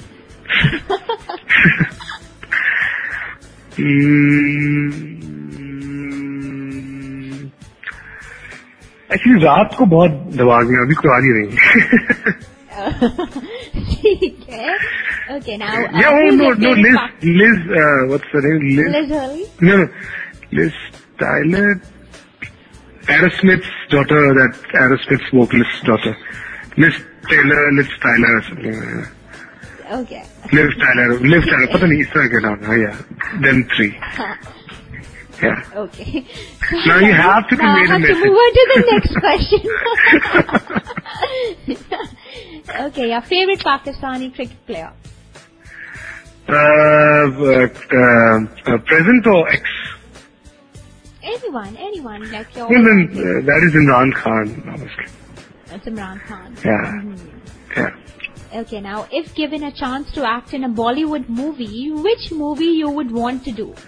Actually, रात को बहुत दबाव में अभी कोई आ नहीं रही. ठीक है. Okay, now. Yeah, oh who's no, your no, favorite Liz, what's her name? Liz Hurley? No, Liz Tyler, Aerosmith's daughter, that Aerosmith's vocalist's daughter. Liz Tyler or something. Okay. Liv Tyler, पता नहीं इस तरह का नाम है, yeah. Then 3. Yeah. Okay. Now you have to Now I convey the have to message. move on to the next question. Okay, your favorite Pakistani cricket player? Present or ex? Anyone, like your... Well then, that is Imran Khan, obviously. It's Imran Khan. Yeah. Yeah. Okay, now, if given a chance to act in a Bollywood movie, which movie you would want to do?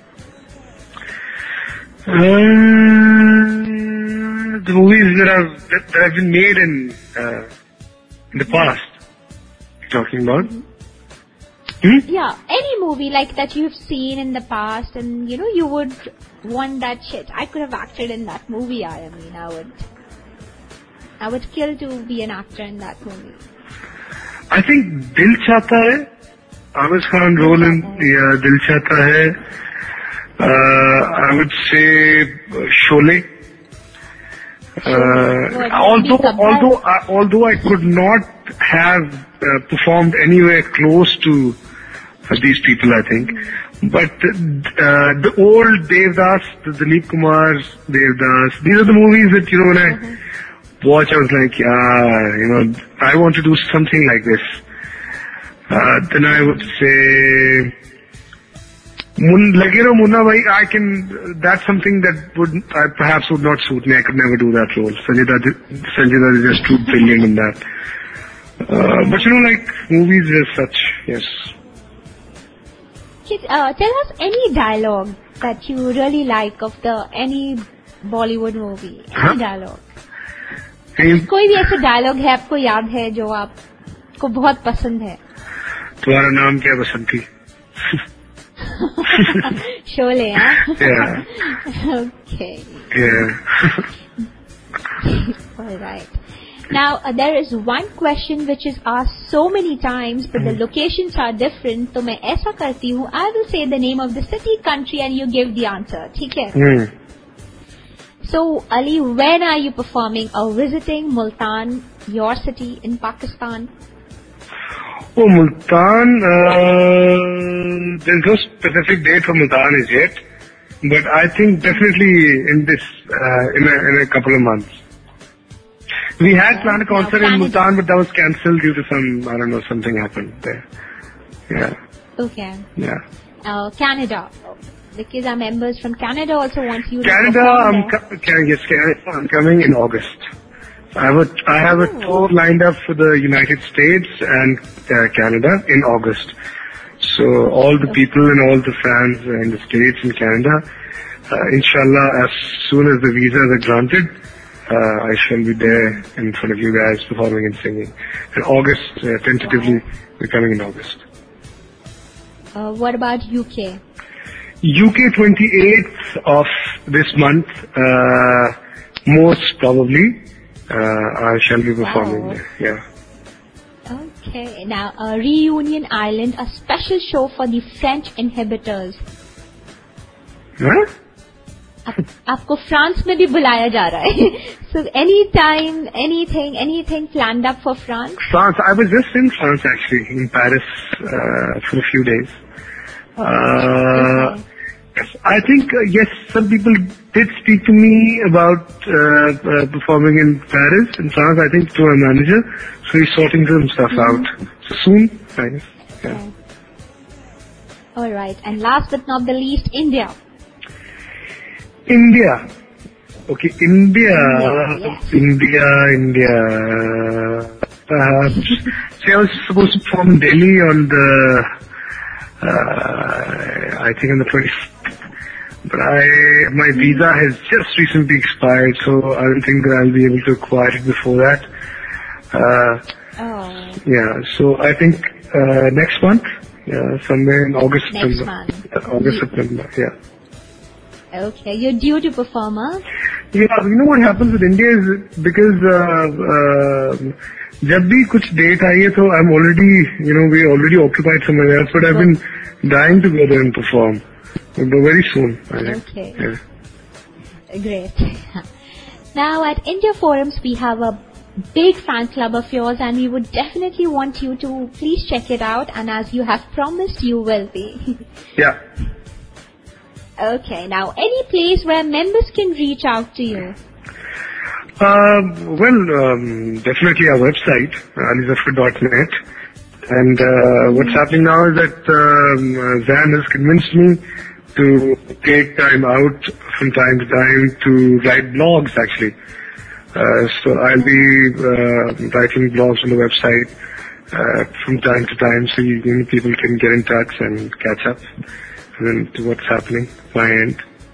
The movies that have been made in the past. Talking about? Yeah, any movie like that you've seen in the past and, you would want that shit. I could have acted in that movie, I would. I would kill to be an actor in that movie. I think Dil Chahta Hai. Amir Khan role in Dil Chahta Hai. I would say Sholay. Although I could not have performed anywhere close to these people, I think. But the old Devdas, the Dilip Kumar's Devdas, these are the movies that, when I watch, I was like, I want to do something like this. Then I would say, Lage Raho Munna Bhai, that's something that perhaps would not suit me. I could never do that role. Sanjay Dutt is just too brilliant in that. But movies as such, yes. Tell us any dialogue that you really like of any Bollywood movie. Any dialogue. कोई भी ऐसा dialogue है आपको याद है जो आपको बहुत पसंद है? तुम्हारा नाम क्या बसंती? Sholay, huh? Yeah. Okay. Yeah. All right. Now, there is one question which is asked so many times, but the locations are different. तो मैं ऐसा करती हूँ, I will say the name of the city, country, and you give the answer. ठीक है? So, Ali, when are you performing or visiting Multan, your city in Pakistan? Oh, Multan, there's no specific date for Multan as yet, but I think definitely in a couple of months. We had planned a concert in Multan, but that was cancelled due to something happened there. Yeah. Okay. Yeah. Canada. Because our members from Canada also want you to Canada, I'm coming in August. I have a tour lined up for the United States and Canada in August. So all the people and all the fans in the States and Canada, inshallah, as soon as the visas are granted, I shall be there in front of you guys performing and singing. In August, tentatively, we're coming in August. What about UK? UK 28th of this month, most probably, I shall be performing there. Yeah. Okay. Now, Reunion Island, a special show for the French inhibitors. Huh? आपको France में भी बुलाया जा रहा है. So anytime, anything planned up for France? France. I was just in France actually, in Paris, for a few days. I think, yes, some people did speak to me about performing in Paris, in France, I think, to a manager. So he's sorting some stuff out. So soon, I guess. Yeah. Okay. All right. And last but not the least, India. India. Okay, India. Yes. India. See, I was supposed to perform in Delhi on the, I think on the 20th. But my visa has just recently expired, so I don't think that I'll be able to acquire it before that. Yeah, so I think next month, somewhere in August, September. August, September, yeah. Okay, you're due to perform, huh? Yeah, you know what happens with India is because जब भी कुछ date आई है तो I'm already, we're already occupied somewhere else, but I've been dying to go there and perform. But very soon, I think. Okay. Yeah. Great. Now at India Forums, we have a big fan club of yours, and we would definitely want you to please check it out. And as you have promised, you will be. Yeah. Okay. Now, any place where members can reach out to you? Definitely our website, alizafar.net. And what's happening now is that Zan has convinced me to take time out from time to time to write blogs, actually. So I'll be writing blogs on the website from time to time, so people can get in touch and catch up to what's happening my end.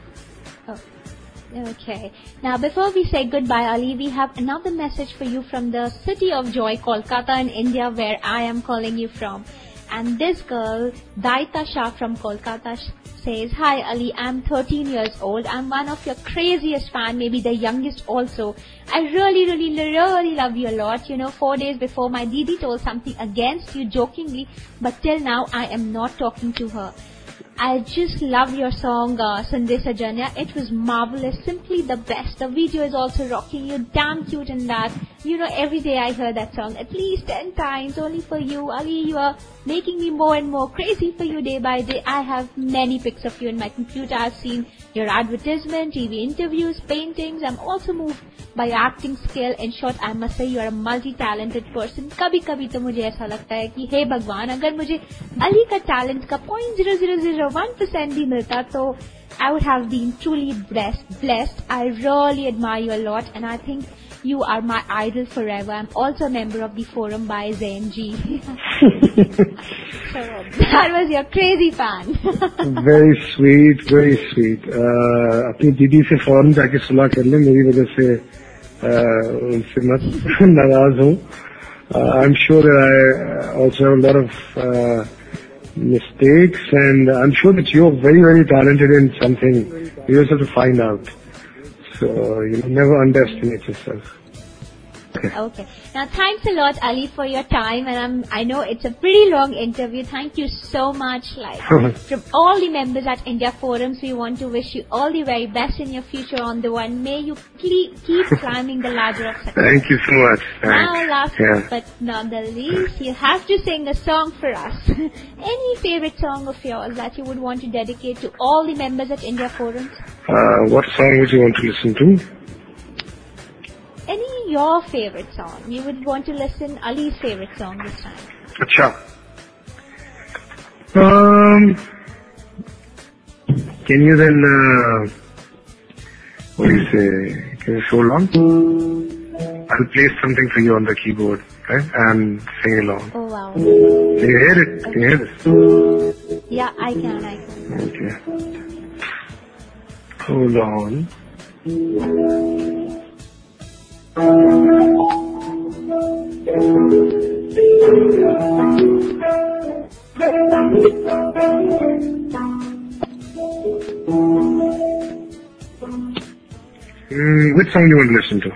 Okay. Now, before we say goodbye, Ali, we have another message for you from the city of joy, Kolkata in India, where I am calling you from. and this girl, Daita Shah from Kolkata, says, "Hi Ali, I'm 13 years old. I'm one of your craziest fan, maybe the youngest also. I really love you a lot. 4 days before my Didi told something against you jokingly, but till now I am not talking to her. I just love your song, Sunday Sajanya. It was marvelous, simply the best. The video is also rocking. You're damn cute in that. Every day I hear that song at least 10 times only for you. Ali, you are making me more and more crazy for you day by day. I have many pics of you in my computer. I've seen your advertisement, TV interviews, paintings. I'm also moved by your acting skill. In short, I must say you are a multi-talented person. कभी-कभी तो मुझे ऐसा लगता है कि हे भगवान, अगर मुझे अली का टैलेंट का 0.0001% भी मिलता तो I would have been truly blessed. I really admire you a lot, and I think you are my idol forever. I'm also a member of the forum by Zain Ji." So that was your crazy fan. Very sweet, very sweet. अपनी दीदी से फौरन जाके सुलह कर ले, मेरी वजह से उनसे मत नाराज हूँ. I'm sure that I also have a lot of mistakes, and I'm sure that you're very, very talented in something. You just have to find out. So never underestimate yourself. Okay. Now, thanks a lot, Ali, for your time, and I know it's a pretty long interview. Thank you so much. From all the members at India Forums, we want to wish you all the very best in your future on the one. May you keep climbing the ladder of success. Thank you so much. Now, last but not the least, you have to sing a song for us. Any favorite song of yours that you would want to dedicate to all the members at India Forums? What song would you want to listen to? Your favorite song. You would want to listen Ali's favorite song this time. Acha. Can you then, what do you say, can you hold on? I'll play something for you on the keyboard, right? And sing along. Oh wow. Can you hear it? Can you hear this? Yeah, I can. Okay. Hold on. Which song do you want to listen to?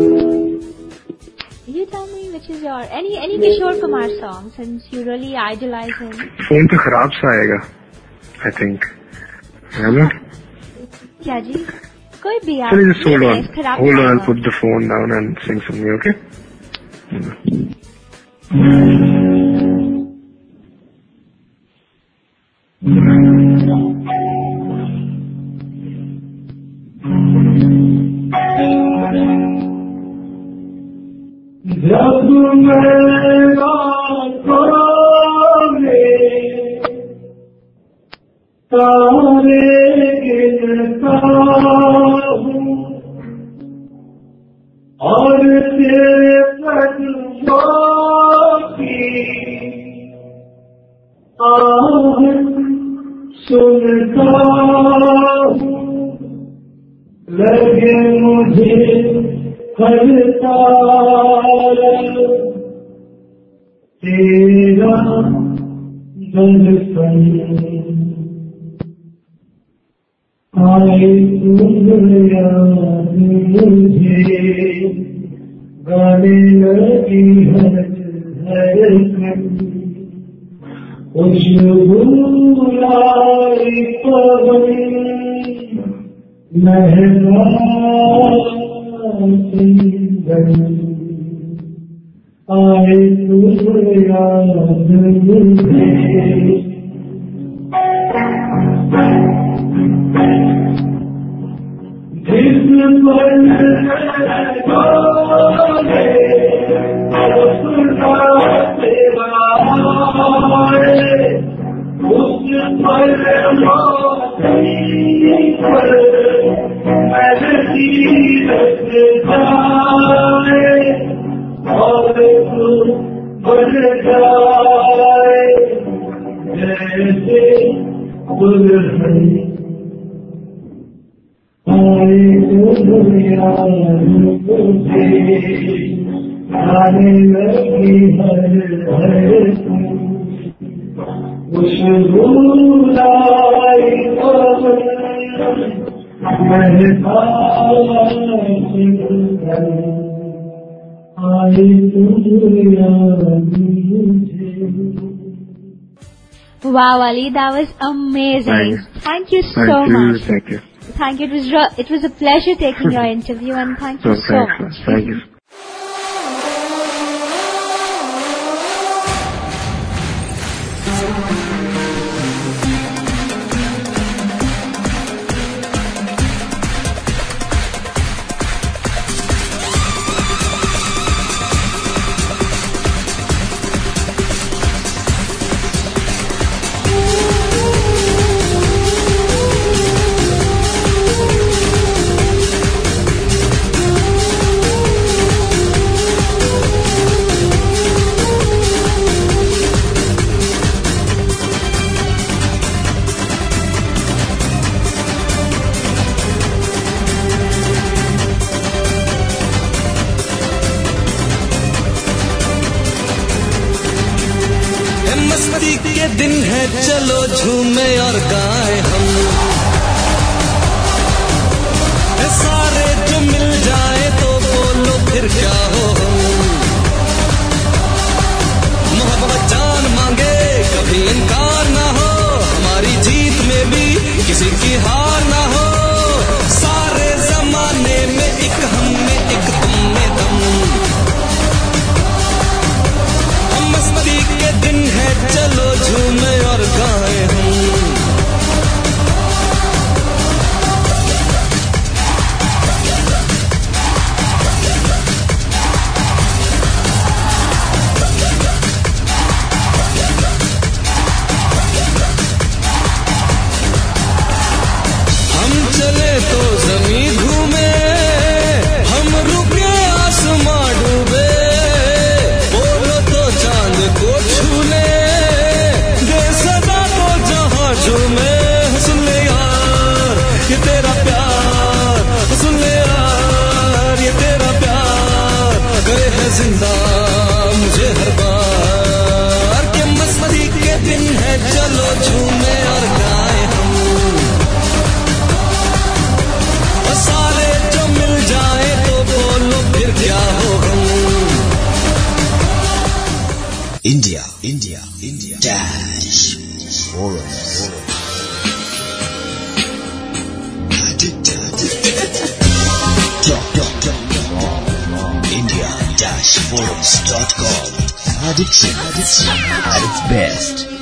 You tell me which is your any Kishore Kumar song, since you really idolize him. Phone पे खराब सा आएगा, I think. है ना? क्या जी? कोई भी आप. Just hold on, I'll put the phone down and sing something, okay? जब मेरा तारे गिनता हूँ और तेरे कदमों की आहट सुनता हूँ, लगे मुझे हर तार तेरा दर्शन आए तुम याद मुझे गाने लगी हर खुशबू लाई पवन महका सुंदर आए तुम याद मुझे जिस पर तेरा उस पर और तू बढ़ जाए जैसे दुल्हन आए दुनिया मुझे आने लगी हर खुशबू लाई महका आई दुनिया मुझे. Wow, Ali, that was amazing. Thank you so much. Thank you. Thank you. It was a pleasure taking your interview, and thank you so much. Thank you. मस्ती के दिन है, चलो झूमे और गाए हम. सारे जो मिल जाए तो बोलो फिर क्या हो हम. मोहब्बत जान मांगे कभी इनकार ना हो, हमारी जीत में भी किसी की हार ना हो. सारे जमाने में एक हम में एक तुम में दम. मस्ती के दिन है, चलो झूमे और गाए हम. हम चले तो जमीन घूमे, हम रुके आसमां डूबे. बोलो तो चांद को छूने, दे सदा तो जहां झूमे. सुन ले यार ये तेरा प्यार, सुन ले यार ये तेरा प्यार. गए है जिंदा मुझे हर बार के. मस्ती के दिन है, चलो झूमे और गाए हम. सारे जो मिल जाए तो बोलो फिर क्या हो हम. India Dash Forums. India-forums.com. Addiction at its best.